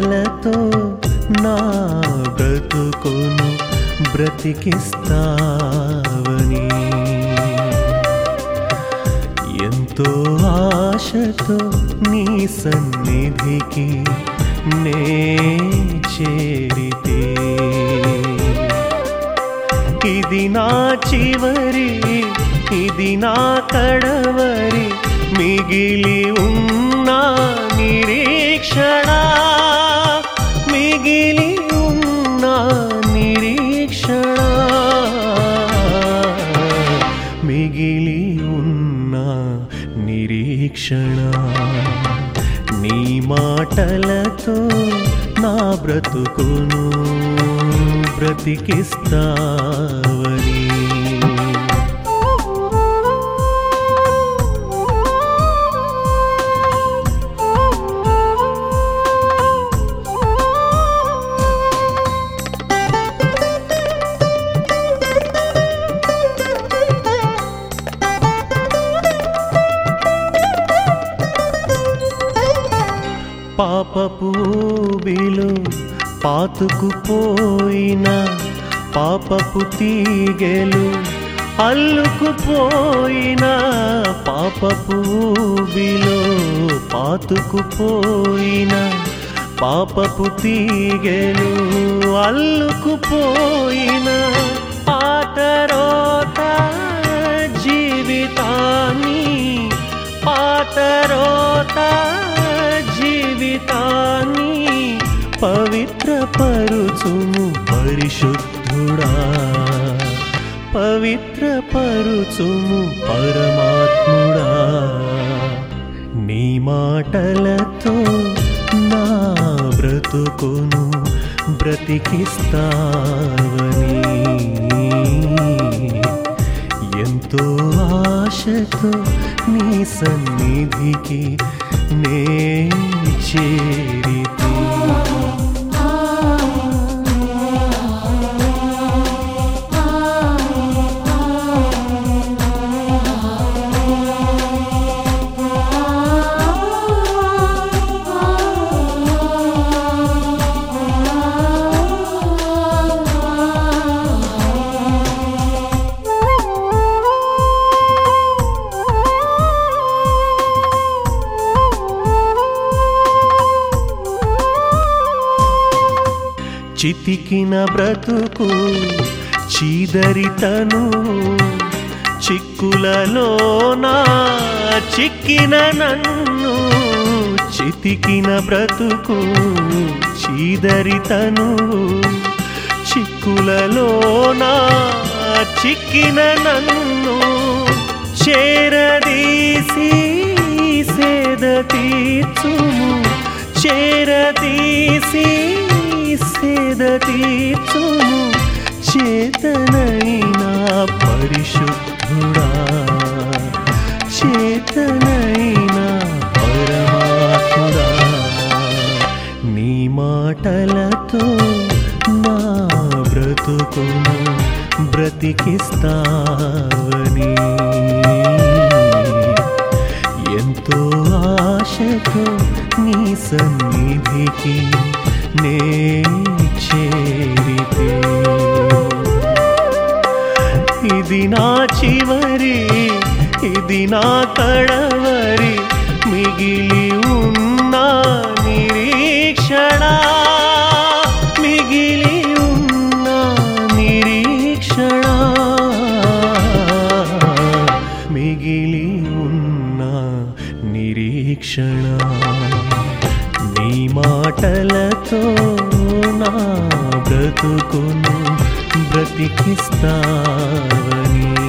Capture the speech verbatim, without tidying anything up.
మాటలతో నా బ్రతుకును బ్రతికిస్తావని ఎంతో ఆశతో నీ సన్నిధికి నే చేరితే ఇది నా చివరి ఇది నా కడవరి మిగిలి ఉన్న నిరీక్షణ మిగిలి ఉన్న నిరీక్షణ మిగిలి ఉన్న నిరీక్షణ నీ మాటలతో నా బ్రతుకును బ్రతికిస్తావని పాపపు ఊబిలో పాతుకుపోయిన పాపపు తీగెలు అల్లుకుపోయిన పాపపు ఊబిలో పాతుకుపోయిన పాపపు తీగెలు అల్లుకుపోయిన పాతరోత జీవితాన్ని పాతరోత జీవితాన్ని పవిత్రపరుచుము పరిశుద్ధుడా పవిత్రపరుచుము పరమాత్ముడా నీ మాటలతో నా బ్రతుకును బ్రతికిస్తావని ఎంతో ఆశతో నీ సన్నిధికి నే చేరితే చితికిన బ్రతుకు చీదరితను చిక్కులలోనా చిక్కిన నన్ను చితికిన బ్రతుకు చీదరితను చిక్కులలోనా చిక్కిన నన్ను చేరదీసి సేద తీర్చుము చేరదీసి సేద తీర్చుము చేతనైనా పరిశుద్ధుడా చేతనైనా పరమాత్ముడా నీ మాటలతో నా బ్రతుకును బ్రతికిస్తావని ఎంతో ఆశతో నీ సన్నిధికి నే చేరితే ఇది నా చివరి ఇది నా కడవరి మిగిలి ఉన్న నిరీక్షణ మిగిలి ఉన్న నిరీక్షణ మిగిలి ఉన్న నిరీక్షణ నీ మాటలతో నా బ్రతుకును బ్రతికిస్తావని